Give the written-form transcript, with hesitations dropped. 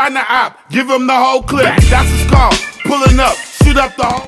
find the op, give him the whole clip. That's a scar, pulling up, shoot up the whole.